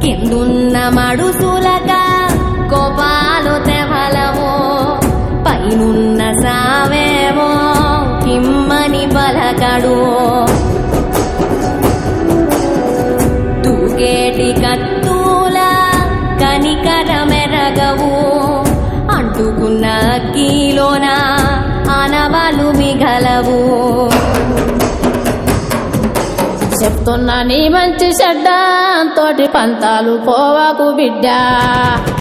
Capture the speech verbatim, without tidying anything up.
కిందున్న మడుసులక కోపాలు తెవలవో పైనున్న సావేవో కిమ్మని పలకడు తూకేటి కత్తుల కనికర మెరగవు అంటుకున్న అక్కిలోన ఆనవాలు మిగలవు చెప్తున్నా నీ మంచి చెడ్డ తోటి పంతాలు పోవకు బిడ్డ